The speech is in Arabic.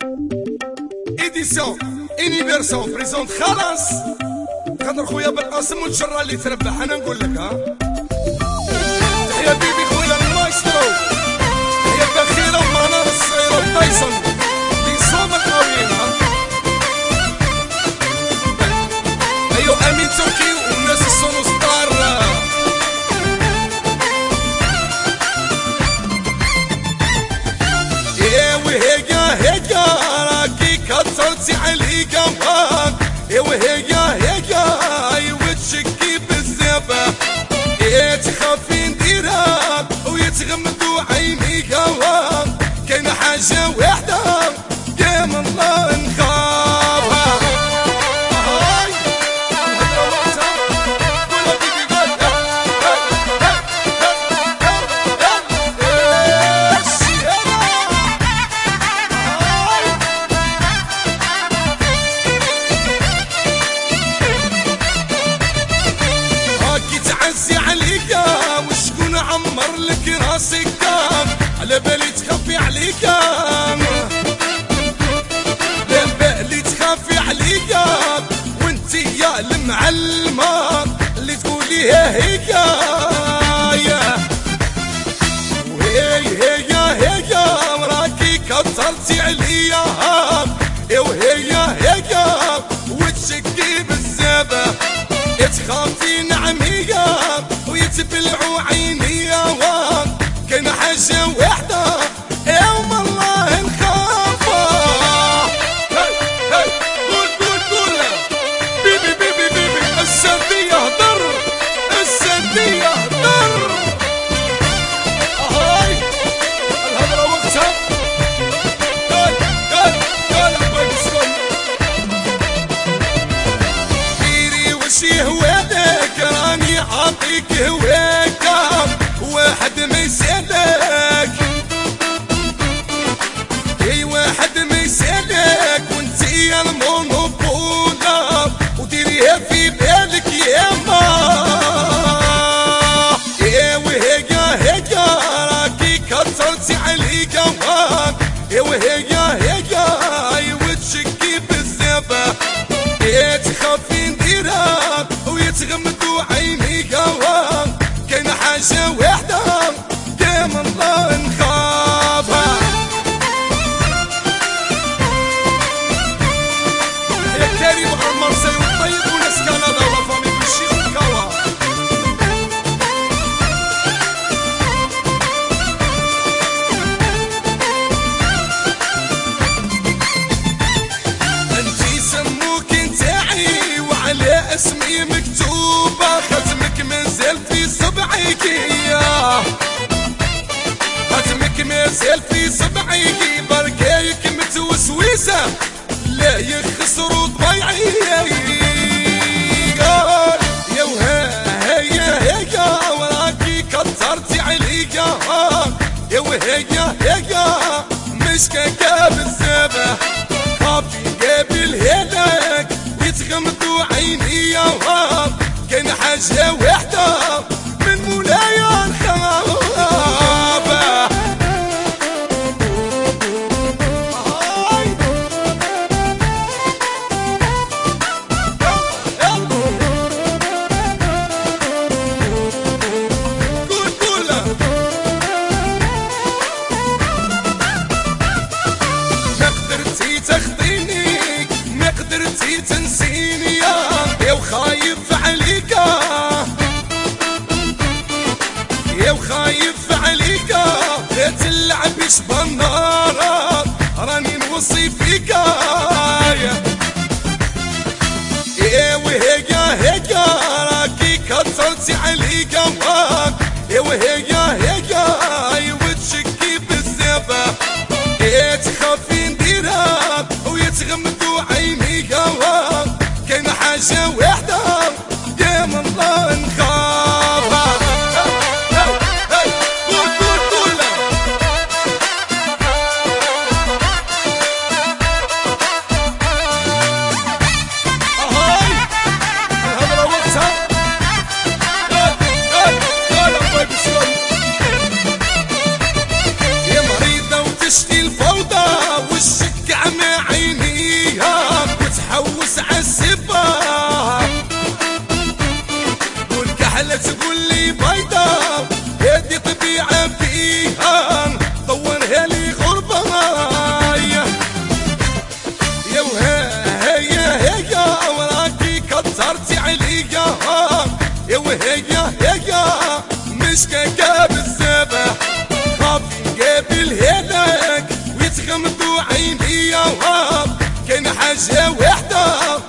إديسيون إنيفيرسون بريزونت خلاص خاطر خويا بالقاسم والجرة اللي تربح. أنا نقول لك ها يا بيبي خويا المايسترو يا بخيلة ومنار الصغيرة وتايسون دي صوم القويين أيو أمين تركي والناس السونو ستار. هيا راكي كسرتي عليك هواك هيا وتشكي بالزبا تخافي نديرها ويتغمدوا عينيك هواك كاين حاجة واحدة يا من الله نخافها. عمر لك راسك على بالي تخفي عليك على بالي تخفي عليك وانت يا المعلمة اللي تقوليها هيك هيا وراكي كترتي عليا هيا وتشكي بالزبا تخافي نعمية ويتبلعوا عينيا كاين حاجة واحدة يوم الله نخافها. قول بيبي السردية هدر السردية هدر هاي الهضرة وقتها قال أبوي بسكن ديري وشي هوالك راني عاطيك هواك واحد ما يسألك اي واحد ما يسألك وانتي المونوبولة وديريها في بالك ياما هيا راكي كترتي عليك هواك هيا وتشكي بالزبا تخافي نديرها ويتغمدوا عينيك هواك كاين حاجة واحدة يا من الله نخافها. يا كريم عمر سي والطيب وناس كندا ولا فامي بالشيخ والكوا انتي سموك نتاعي وعلى اسمي مكتوبة ختمك مازال في صبعيك ختمك مازال في صبعيك بركايك متوسوسة لا يخسروا ضبيعي يا هيا وراكي كترتي عليك هيا مشكاكة بالزبا خافي قابل هلاك يتغمدوا عيني كاين حاجة واحدة من مولايا نخافها. ما قدرتي تخطيني ما قدرتي تنسيني يا وخايف عليك يا وخايف عليك لا تلعبش بالنار راني نوصي فيك هيا راكي كترتي عليك هيا وتشكي بالزبا تخافي نديرها ويتغمدوا عينيك كاين حاجة واحدة يا من الله نخافها. قول هاي الهضرة وقتها قال أبوي بسكن يا مريضة وتشتي الفوضى وشك عم غمضوا عينيا كاين حاجة وحدة